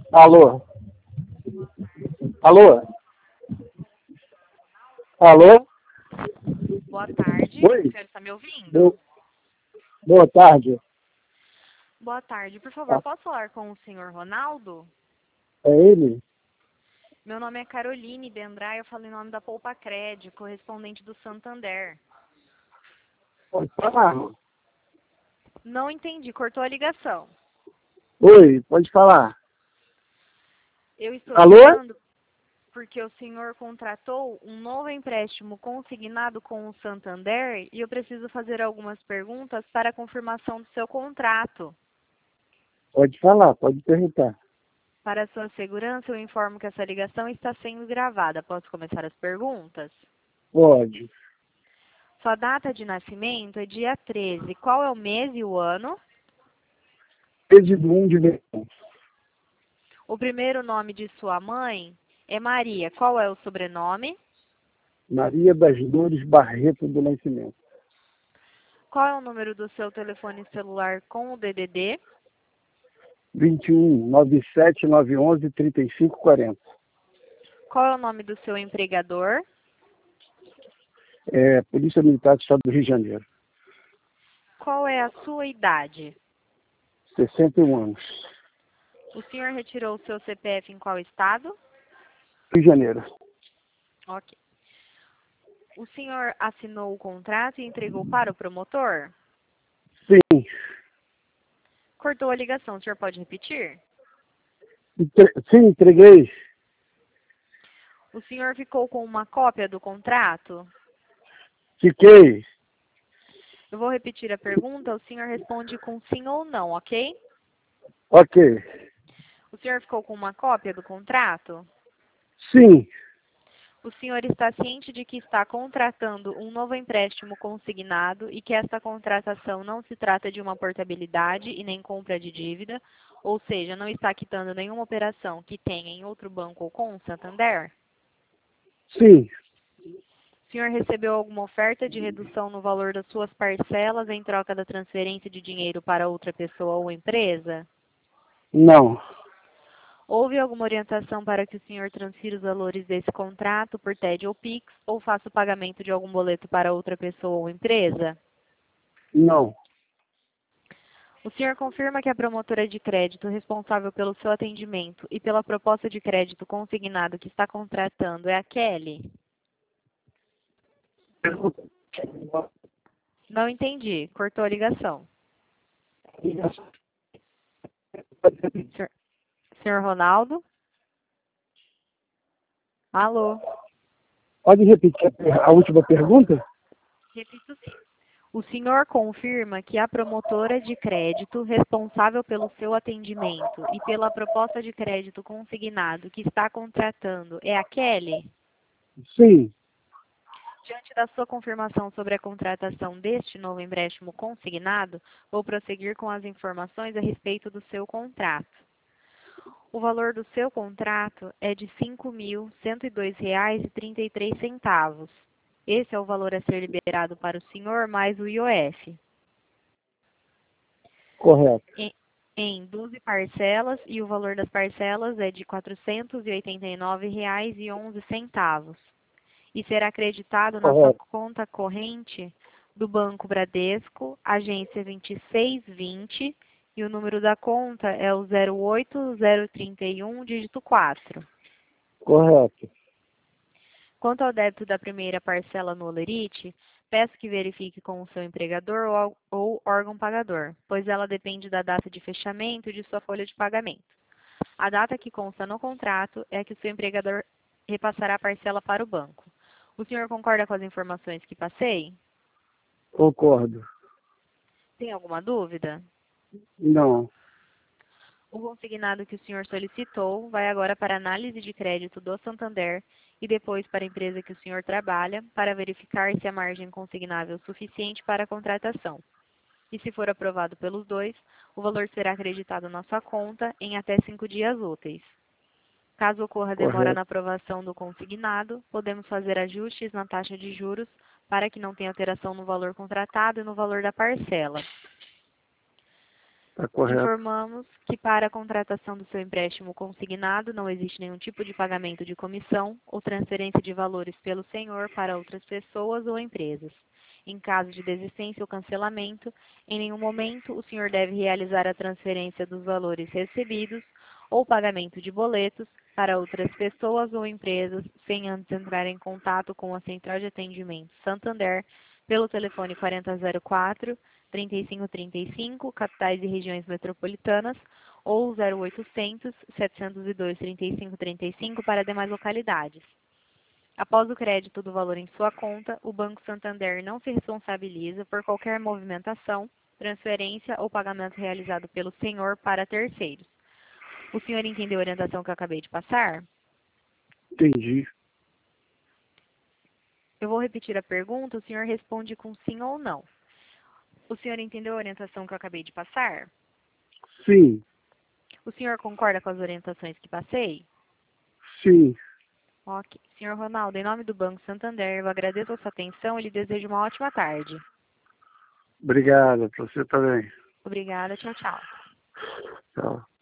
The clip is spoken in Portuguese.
Alô? Alô? Alô? Boa tarde, o Oi? senhor está me ouvindo? Bo- Boa tarde. Boa tarde, por favor, Ah, posso falar com o senhor Ronaldo? é ele? Meu nome é Caroline Dendray, eu falo em nome da Poupa Cred, correspondente do Santander. Pode falar. Não entendi, cortou a ligação. Oi, pode falar. Eu estou Alô? ligando porque o senhor contratou um novo empréstimo consignado com o Santander e eu preciso fazer algumas perguntas para a confirmação do seu contrato. Pode falar, pode perguntar. Para sua segurança, eu informo que essa ligação está sendo gravada. Posso começar as perguntas? Pode. Sua data de nascimento é dia 13. Qual é o mês e o ano? Desde do 1 de verão. O primeiro nome de sua mãe é Maria. Qual é o sobrenome? Maria das Dores Barreto do Nascimento. Qual é o número do seu telefone celular com o DDD? 21 97 911 3540. Qual é o nome do seu empregador? Polícia Militar do Estado do Rio de Janeiro. Qual é a sua idade? 61 anos. O senhor retirou o seu CPF em qual estado? Rio de Janeiro. Ok. O senhor assinou o contrato e entregou para o promotor? Sim. Cortou a ligação, o senhor pode repetir? Sim, entreguei. O senhor ficou com uma cópia do contrato? Fiquei. Eu vou repetir a pergunta, o senhor responde com sim ou não, ok? Ok. O senhor ficou com uma cópia do contrato? Sim. O senhor está ciente de que está contratando um novo empréstimo consignado e que esta contratação não se trata de uma portabilidade e nem compra de dívida, ou seja, não está quitando nenhuma operação que tenha em outro banco ou com o Santander? Sim. O senhor recebeu alguma oferta de redução no valor das suas parcelas em troca da transferência de dinheiro para outra pessoa ou empresa? Não. Houve alguma orientação para que o senhor transfira os valores desse contrato por TED ou Pix ou faça o pagamento de algum boleto para outra pessoa ou empresa? Não. O senhor confirma que a promotora de crédito responsável pelo seu atendimento e pela proposta de crédito consignado que está contratando é a Kelly? Não entendi. Cortou a ligação. Senhor, senhor Ronaldo? Alô? Pode repetir a última pergunta? Repito sim. O senhor confirma que a promotora de crédito responsável pelo seu atendimento e pela proposta de crédito consignado que está contratando é a Kelly? Sim. Diante da sua confirmação sobre a contratação deste novo empréstimo consignado, vou prosseguir com as informações a respeito do seu contrato. O valor do seu contrato é de R$ 5.102,33. Esse é o valor a ser liberado para o senhor mais o IOF. Correto. Em 12 parcelas e o valor das parcelas é de R$ 489,11 e será acreditado na sua Correto. conta corrente do Banco Bradesco, agência 2620, e o número da conta é o 08031, dígito 4. Correto. Quanto ao débito da primeira parcela no Olerite, peço que verifique com o seu empregador ou órgão pagador, pois ela depende da data de fechamento de sua folha de pagamento. A data que consta no contrato é que o seu empregador repassará a parcela para o banco. O senhor concorda com as informações que passei? Concordo. Tem alguma dúvida? Não. O consignado que o senhor solicitou vai agora para análise de crédito do Santander e depois para a empresa que o senhor trabalha para verificar se a margem consignável é suficiente para a contratação. E se for aprovado pelos dois, o valor será acreditado na sua conta em até 5 dias úteis. Caso ocorra demora na Correto. aprovação do consignado, podemos fazer ajustes na taxa de juros para que não tenha alteração no valor contratado e no valor da parcela. Está correto. Informamos que para a contratação do seu empréstimo consignado não existe nenhum tipo de pagamento de comissão ou transferência de valores pelo senhor para outras pessoas ou empresas. Em caso de desistência ou cancelamento, em nenhum momento o senhor deve realizar a transferência dos valores recebidos ou pagamento de boletos para outras pessoas ou empresas sem antes entrar em contato com a Central de Atendimento Santander pelo telefone 4004-3535, capitais e regiões metropolitanas, ou 0800 702 3535 para demais localidades. Após o crédito do valor em sua conta, o Banco Santander não se responsabiliza por qualquer movimentação, transferência ou pagamento realizado pelo senhor para terceiros. O senhor entendeu a orientação que eu acabei de passar? Entendi. Eu vou repetir a pergunta, o senhor responde com sim ou não. O senhor entendeu a orientação que eu acabei de passar? Sim, O senhor concorda com as orientações que passei? sim. Ok. Senhor Ronaldo, em nome do Banco Santander, eu agradeço a sua atenção e lhe desejo uma ótima tarde. Obrigado. Para você também. Obrigada, tchau, tchau. Tchau.